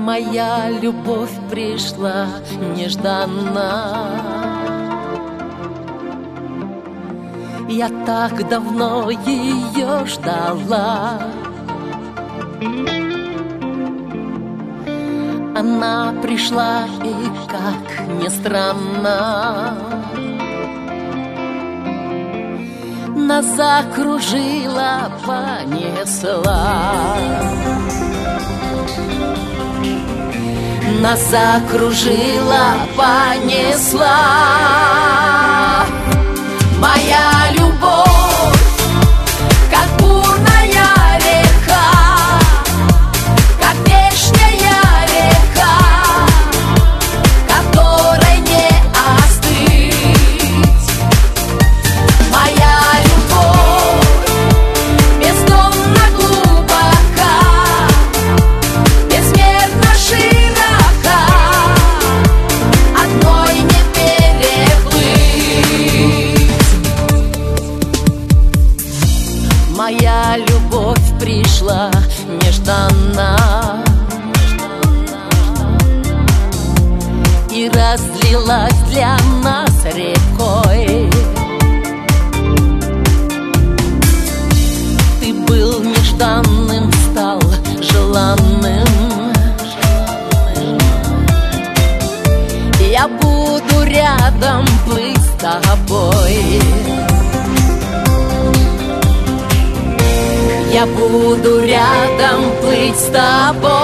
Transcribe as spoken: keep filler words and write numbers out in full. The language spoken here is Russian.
Моя любовь пришла нежданно. Я так давно ее ждала. Она пришла, и, как ни странно, нас закружила, понесла. Нас закружила, понесла. Моя любовь, как бурная река, как вечная река, которой не остыть. Моя любовь бездонно глубока, безмерно широка, одной не переплыть. Моя любовь пришла нежданно и разлилась для нас рекой. Ты был нежданным, стал желанным. Я буду рядом плыть с тобой. Я буду рядом плыть с тобой.